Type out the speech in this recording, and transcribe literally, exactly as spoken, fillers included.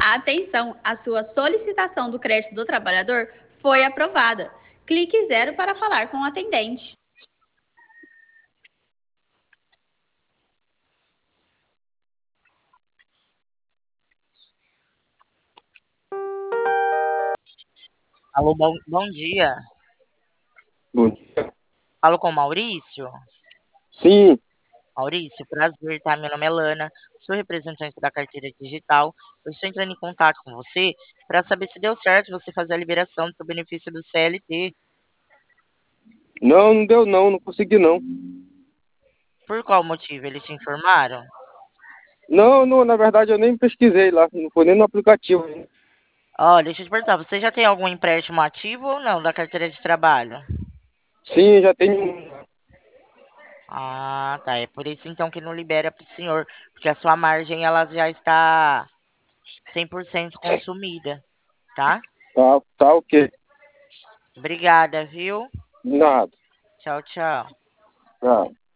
Atenção, a sua solicitação do crédito do trabalhador foi aprovada. Clique zero para falar com o atendente. Alô, bom, bom dia. Bom dia. Falo com o Maurício. Sim, Maurício, prazer, tá? Meu nome é Lana, sou representante da carteira digital. Eu estou entrando em contato com você para saber se deu certo você fazer a liberação do seu benefício do C L T. não, não deu não, não consegui não. Por qual motivo? Eles te informaram? Não, não, na verdade eu nem pesquisei lá, não foi nem no aplicativo. Olha, deixa eu te perguntar, você já tem algum empréstimo ativo ou não da carteira de trabalho? Sim, já tenho. Ah, tá. É por isso então que não libera para o senhor, porque a sua margem ela já está cem por cento consumida, tá? Tá, tá ok. Obrigada, viu? Nada. Tchau, tchau. Nada.